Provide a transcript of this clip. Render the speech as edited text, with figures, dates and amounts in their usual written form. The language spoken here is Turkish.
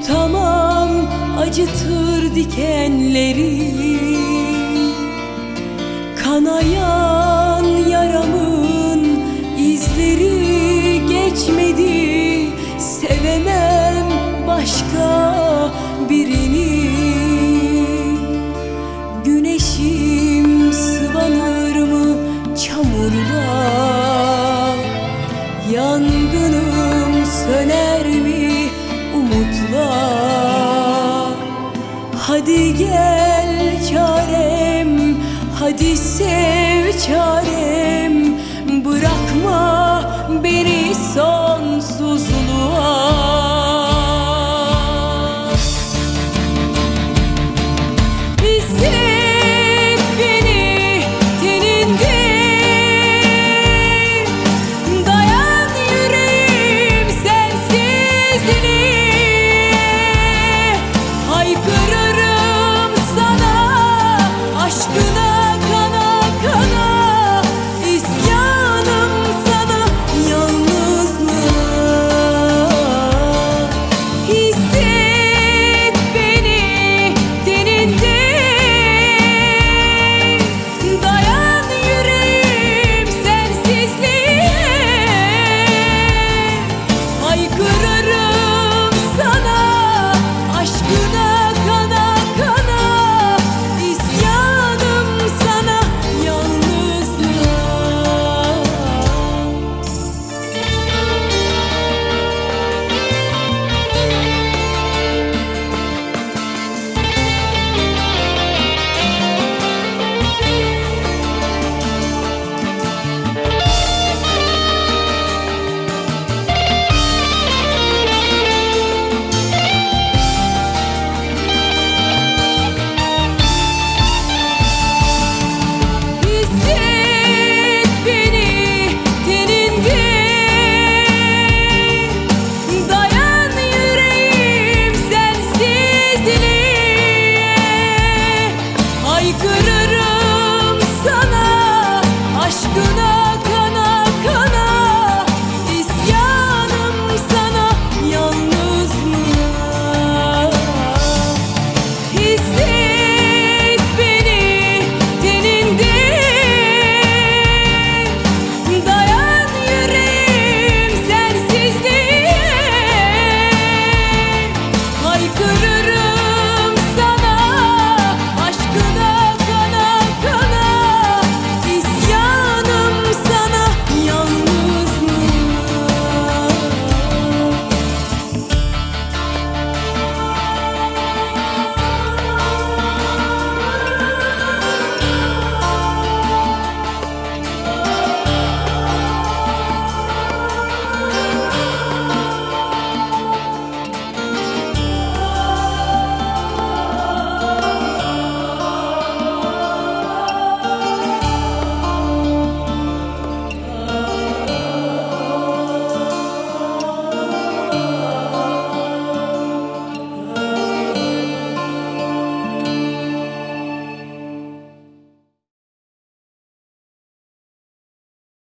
Tutamam, acıtır dikenleri. Kanayan yaramın izleri geçmedi. Sevemem başka birini. Güneşim sıvanır mı çamurla? Yangınım söner mi umutla? Hadi gel çarem, hadi sev çarem. Bırakma beni sonsuzluğa. Hisset beni teninde. Dayan yüreğim sensizliğe. Haykırırım sana aşkına kana kana. İsyanım sana yalnızlığa. Hisset beni teninde. Dayan yüreğim sensizliğe. Haykırırım sana aşkına kana kana. İsyanım sana yalnızlığa. Hisset beni teninde. Dayan yüreğim sensizliğe. Haykırırım sana aşkına kana kana. İsyanım sana yalnızlığa. Hisset beni teninde. Dayan yüreğim sensizliğe. Haykırırım sana aşkına kana kana. İsyanım sana yalnızlığa.